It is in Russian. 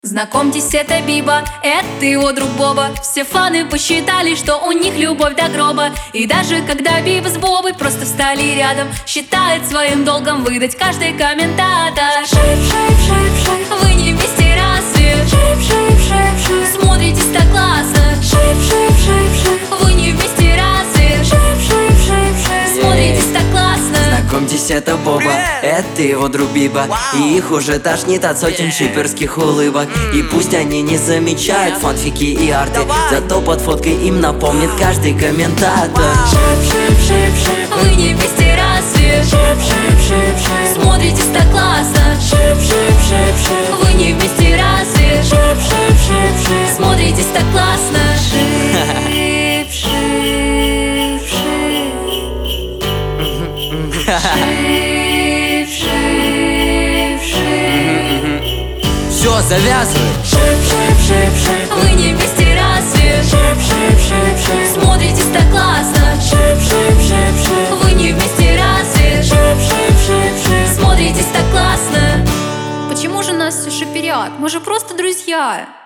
Знакомьтесь, это Биба, это его друг Боба. Все фаны посчитали, что у них любовь до гроба. И даже когда Биба с Бобой просто встали рядом, считает своим долгом выдать каждый комментатор. Шип-шип-шип-шип, вы не вместе разве? Шип-шип-шип-шип, смотритесь так классно. Шип-шип-шип-шип, вы не вместе разве? Шип-шип-шип-шип, смотритесь так классно. Знакомьтесь, это Боба, это его друг Биба. И их уже тошнит от сотен шиперских улыбок. И пусть они не замечают фанфики и арты, зато под фоткой им напомнит каждый комментатор. Шип-шип-шип-шип, вы не вместе разве? Шип-шип-шип-шип, смотритесь так классно. Шип-шип-шип-шип, вы не вместе разве? Шип-шип-шип-шип, смотритесь так классно. Все, завязывай. Шип-шип-шип-шип, вы не вместе разве? Шип-шип-шип-шип, смотритесь так классно. Шип-шип-шип-шип, вы не вместе разве? Шип-шип-шип-шип, смотритесь так классно. Почему же нас все шиперят? Мы же просто друзья.